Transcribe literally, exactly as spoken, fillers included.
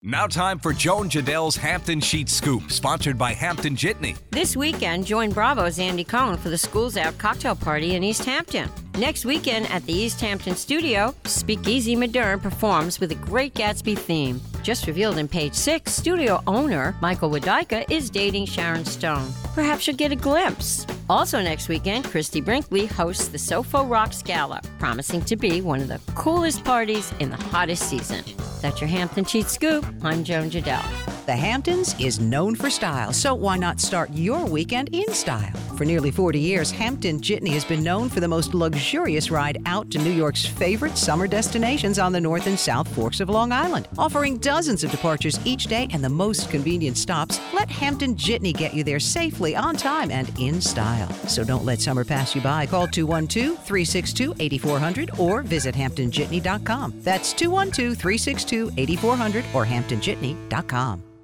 Now time for Joan Jadell's Hampton Sheet Scoop, sponsored by Hampton Jitney. This weekend, join Bravo's Andy Cohen for the Schools Out cocktail party in East Hampton. Next weekend at the East Hampton studio, Speakeasy Modern performs with a Great Gatsby theme. Just revealed in page six, studio owner Michael Wadika is dating Sharon Stone. Perhaps you'll get a glimpse. Also next weekend, Christy Brinkley hosts the Sofo Rocks Gala, promising to be one of the coolest parties in the hottest season. That's your Hampton Sheet Scoop. I'm Joan Jadell. The Hamptons is known for style, so why not start your weekend in style? For nearly forty years, Hampton Jitney has been known for the most luxurious ride out to New York's favorite summer destinations on the North and South Forks of Long Island. Offering dozens of departures each day and the most convenient stops, let Hampton Jitney get you there safely, on time, and in style. So don't let summer pass you by. Call two one two, three six two, eight four zero zero or visit hampton jitney dot com. That's two one two, three six two, eight four zero zero or hampton jitney dot com.